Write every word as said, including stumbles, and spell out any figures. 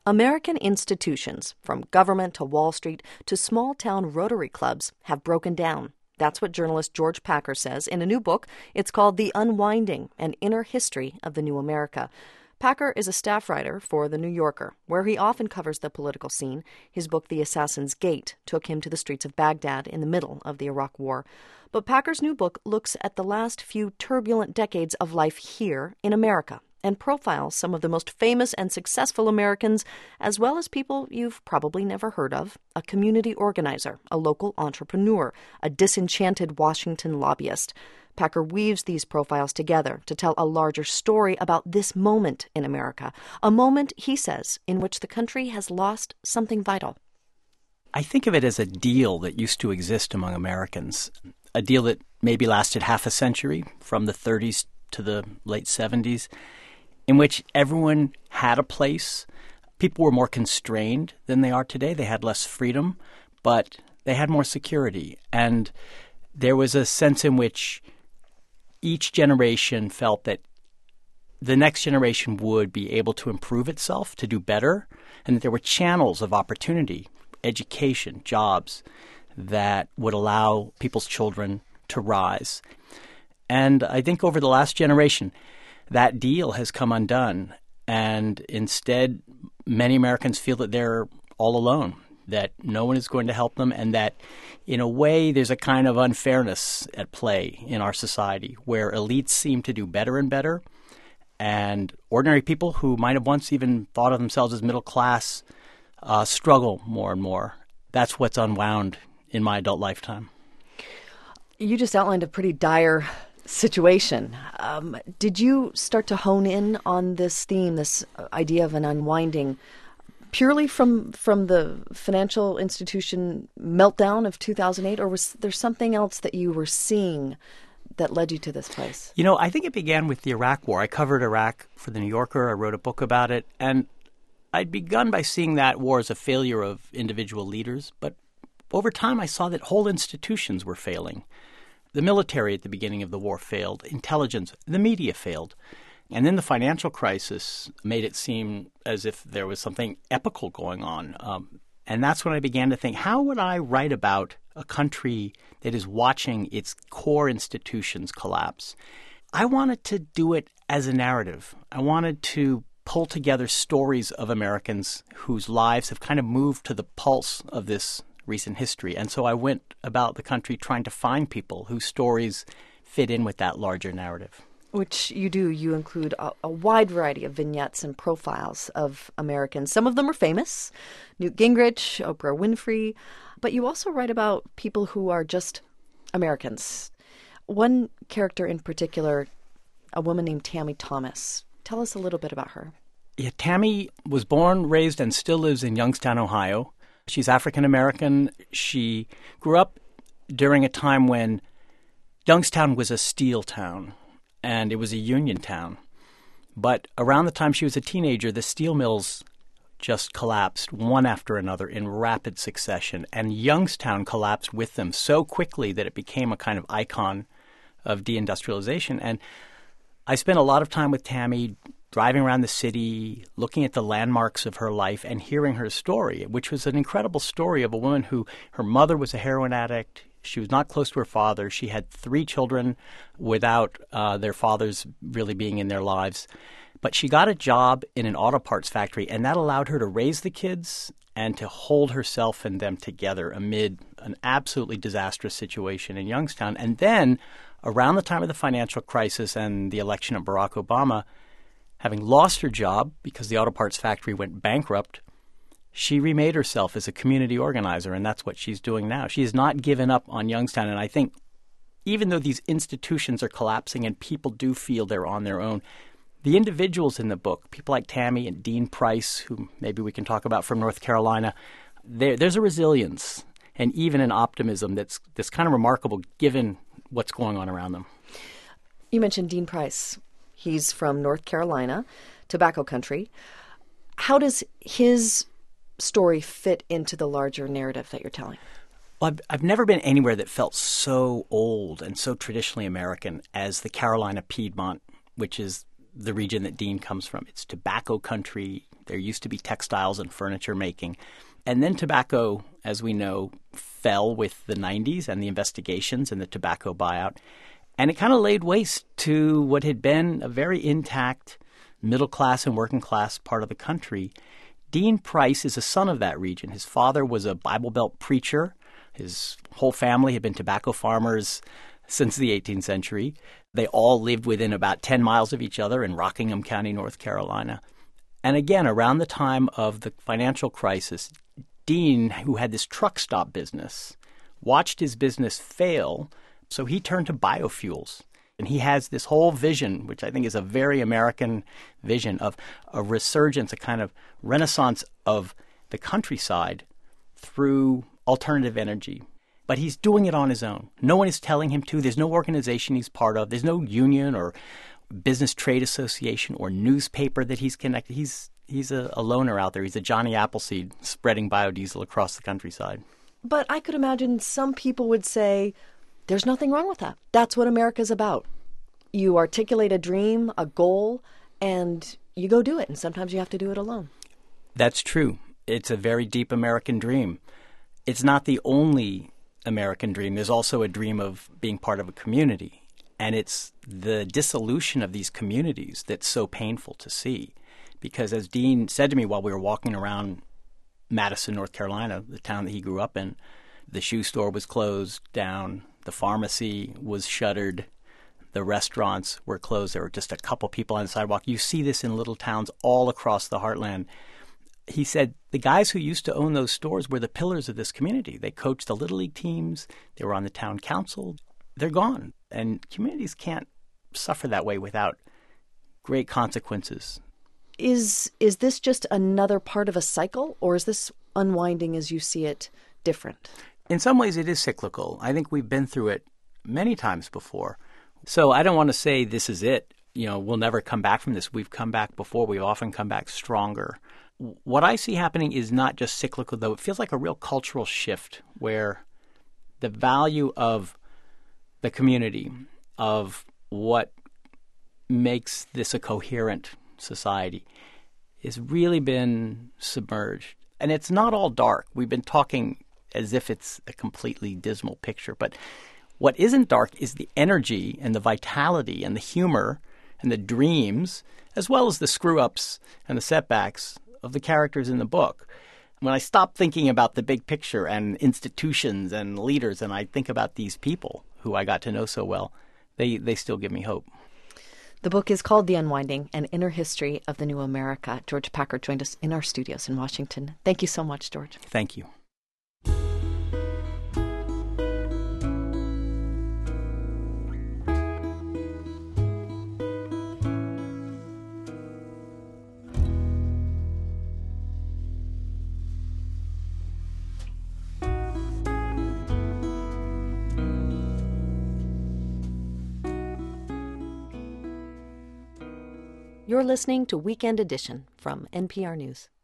American institutions, from government to Wall Street to small-town Rotary clubs, have broken down. That's what journalist George Packer says in a new book. It's called The Unwinding, An Inner History of the New America. Packer is a staff writer for The New Yorker, where he often covers the political scene. His book, The Assassin's Gate, took him to the streets of Baghdad in the middle of the Iraq War. But Packer's new book looks at the last few turbulent decades of life here in America and profiles some of the most famous and successful Americans, as well as people you've probably never heard of: a community organizer, a local entrepreneur, a disenchanted Washington lobbyist. Packer weaves these profiles together to tell a larger story about this moment in America, a moment, he says, in which the country has lost something vital. I think of it as a deal that used to exist among Americans, a deal that maybe lasted half a century, from the thirties to the late seventies, in which everyone had a place. People were more constrained than they are today. They had less freedom, but they had more security. And there was a sense in which each generation felt that the next generation would be able to improve itself, to do better, and that there were channels of opportunity, education, jobs, that would allow people's children to rise. And I think over the last generation, that deal has come undone, and instead many Americans feel that they're all alone, that no one is going to help them, and that in a way there's a kind of unfairness at play in our society where elites seem to do better and better, and ordinary people who might have once even thought of themselves as middle class uh, struggle more and more. That's what's unwound in my adult lifetime. You just outlined a pretty dire situation. Um, did you start to hone in on this theme, this idea of an unwinding, purely from from the financial institution meltdown of two thousand eight, or was there something else that you were seeing that led you to this place? You know, I think it began with the Iraq War. I covered Iraq for The New Yorker. I wrote a book about it. And I'd begun by seeing that war as a failure of individual leaders. But over time, I saw that whole institutions were failing. The military at the beginning of the war failed. Intelligence, the media failed. And then the financial crisis made it seem as if there was something epical going on. Um, and that's when I began to think, how would I write about a country that is watching its core institutions collapse? I wanted to do it as a narrative. I wanted to pull together stories of Americans whose lives have kind of moved to the pulse of this recent history. And so I went about the country trying to find people whose stories fit in with that larger narrative. Which you do. You include a, a wide variety of vignettes and profiles of Americans. Some of them are famous, Newt Gingrich, Oprah Winfrey, but you also write about people who are just Americans. One character in particular, a woman named Tammy Thomas. Tell us a little bit about her. Yeah, Tammy was born, raised, and still lives in Youngstown, Ohio. She's African-American. She grew up during a time when Youngstown was a steel town, and it was a union town. But around the time she was a teenager, the steel mills just collapsed one after another in rapid succession, and Youngstown collapsed with them so quickly that it became a kind of icon of deindustrialization. And I spent a lot of time with Tammy driving around the city, looking at the landmarks of her life and hearing her story, which was an incredible story of a woman who, her mother was a heroin addict. She was not close to her father. She had three children without uh, their fathers really being in their lives. But she got a job in an auto parts factory, and that allowed her to raise the kids and to hold herself and them together amid an absolutely disastrous situation in Youngstown. And then, around the time of the financial crisis and the election of Barack Obama, having lost her job because the auto parts factory went bankrupt, she remade herself as a community organizer, and that's what she's doing now. She has not given up on Youngstown, and I think even though these institutions are collapsing and people do feel they're on their own, the individuals in the book, people like Tammy and Dean Price, who maybe we can talk about from North Carolina, there, there's a resilience and even an optimism that's, that's kind of remarkable given what's going on around them. You mentioned Dean Price. He's from North Carolina, tobacco country. How does his story fit into the larger narrative that you're telling? Well, I've, I've never been anywhere that felt so old and so traditionally American as the Carolina Piedmont, which is the region that Dean comes from. It's tobacco country. There used to be textiles and furniture making. And then tobacco, as we know, fell with the nineties and the investigations and the tobacco buyout. And it kind of laid waste to what had been a very intact middle class and working class part of the country. Dean Price is a son of that region. His father was a Bible Belt preacher. His whole family had been tobacco farmers since the eighteenth century. They all lived within about ten miles of each other in Rockingham County, North Carolina. And again, around the time of the financial crisis, Dean, who had this truck stop business, watched his business fail, so he turned to biofuels. And he has this whole vision, which I think is a very American vision, of a resurgence, a kind of renaissance of the countryside through alternative energy. But he's doing it on his own. No one is telling him to. There's no organization he's part of. There's no union or business trade association or newspaper that he's connected. He's he's a, a loner out there. He's a Johnny Appleseed spreading biodiesel across the countryside. But I could imagine some people would say, there's nothing wrong with that. That's what America's about. You articulate a dream, a goal, and you go do it. And sometimes you have to do it alone. That's true. It's a very deep American dream. It's not the only American dream. There's also a dream of being part of a community. And it's the dissolution of these communities that's so painful to see. Because as Dean said to me while we were walking around Madison, North Carolina, the town that he grew up in, the shoe store was closed down. The pharmacy was shuttered. The restaurants were closed. There were just a couple people on the sidewalk. You see this in little towns all across the heartland. He said the guys who used to own those stores were the pillars of this community. They coached the Little League teams. They were on the town council. They're gone. And communities can't suffer that way without great consequences. Is is this just another part of a cycle, or is this unwinding as you see it different? In some ways, it is cyclical. I think we've been through it many times before. So I don't want to say this is it. You know, we'll never come back from this. We've come back before. We've often come back stronger. What I see happening is not just cyclical, though. It feels like a real cultural shift where the value of the community, of what makes this a coherent society, has really been submerged. And it's not all dark. We've been talking as if it's a completely dismal picture. But what isn't dark is the energy and the vitality and the humor and the dreams, as well as the screw-ups and the setbacks of the characters in the book. When I stop thinking about the big picture and institutions and leaders, and I think about these people who I got to know so well, they, they still give me hope. The book is called The Unwinding, An Inner History of the New America. George Packer joined us in our studios in Washington. Thank you so much, George. Thank you. You're listening to Weekend Edition from N P R News.